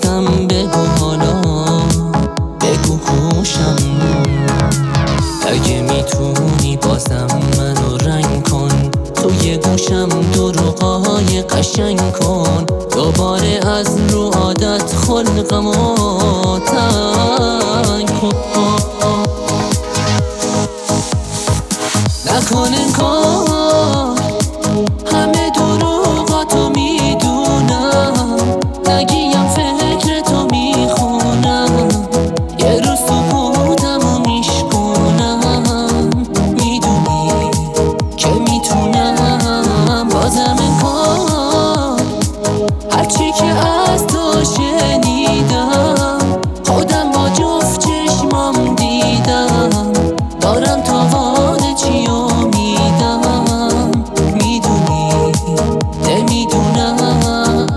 بازم بگو حالا، بگو کوشم. اگه میتونی بازم منو رنگ کن، توی گوشم دروغای قشنگ کن. دوباره از رو عادت خلقمو تنگ کن. نکن انکار همه دروغاتو میدونم، نگیم فکر تو میخونم. یه روز سکوتمو میشکنم، میدونی که میتونم. بازم انکار هرچی که از تو شنیدم، خودم با جفت چشمام دیدم. دارم تاوان چیو میدم، میدونی نمیدونم.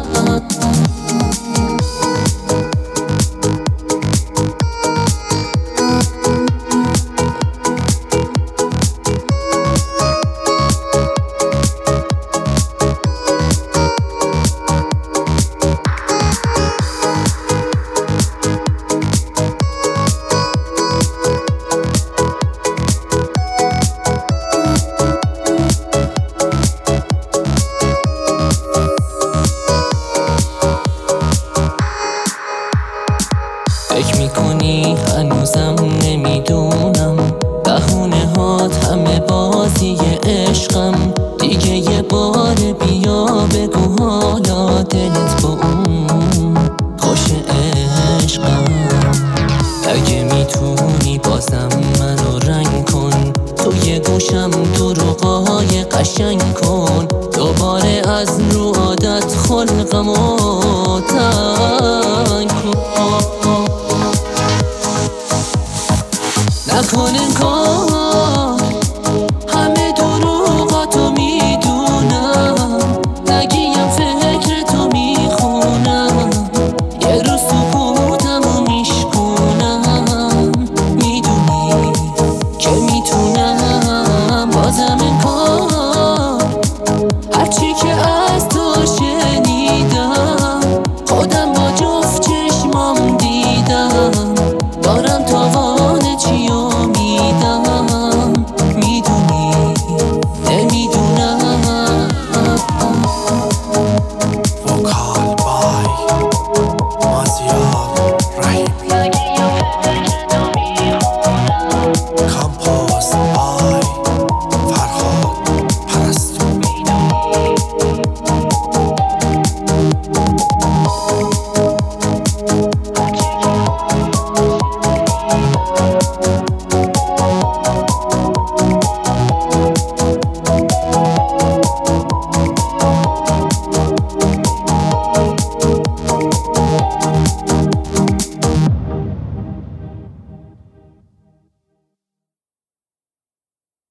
فکر میکنی هنوزم نمیدونم، بهونه هات همه بازی عشقم. دیگه یه بار بیا بگو حالا دلت با اون خوش عشقم. اگه میتونی بازم منو رنگ کن، توی گوشم دروغای قشنگ کن. دوباره از رو عادت خلقمو تنگ کن. نکن انکار